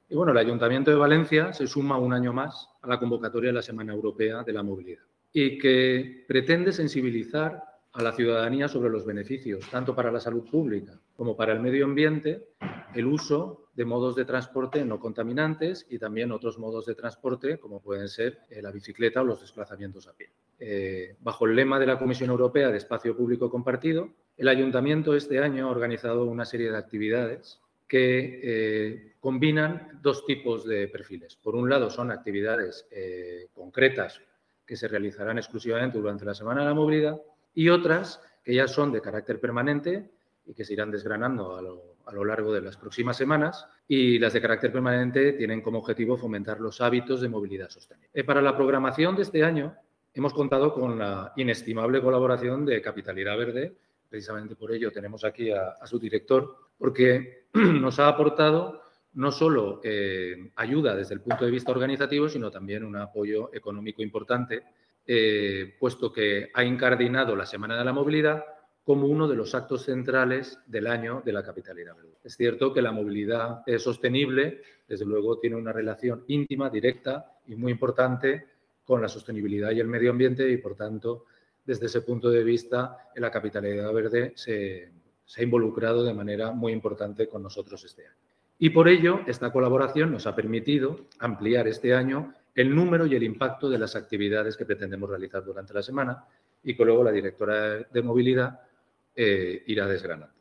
Y bueno, el Ayuntamiento de Valencia se suma un año más a la convocatoria de la Semana Europea de la Movilidad y que pretende sensibilizar a la ciudadanía sobre los beneficios, tanto para la salud pública como para el medio ambiente, el uso de modos de transporte no contaminantes y también otros modos de transporte, como pueden ser la bicicleta o los desplazamientos a pie. Bajo el lema de la Comisión Europea de Espacio Público Compartido, el Ayuntamiento este año ha organizado una serie de actividades que combinan dos tipos de perfiles. Por un lado, son actividades concretas que se realizarán exclusivamente durante la Semana de la Movilidad y otras que ya son de carácter permanente y que se irán desgranando a lo largo de las próximas semanas, y las de carácter permanente tienen como objetivo fomentar los hábitos de movilidad sostenible. Para la programación de este año hemos contado con la inestimable colaboración de Capitalidad Verde. Precisamente por ello tenemos aquí a su director, porque nos ha aportado no solo ayuda desde el punto de vista organizativo, sino también un apoyo económico importante, puesto que ha incardinado la Semana de la Movilidad como uno de los actos centrales del año de la Capitalidad Verde. Es cierto que la movilidad sostenible, desde luego, tiene una relación íntima, directa y muy importante con la sostenibilidad y el medio ambiente y, por tanto, desde ese punto de vista, la Capitalidad Verde se ha involucrado de manera muy importante con nosotros este año. Y por ello, esta colaboración nos ha permitido ampliar este año el número y el impacto de las actividades que pretendemos realizar durante la semana y que luego la directora de movilidad irá desgranando.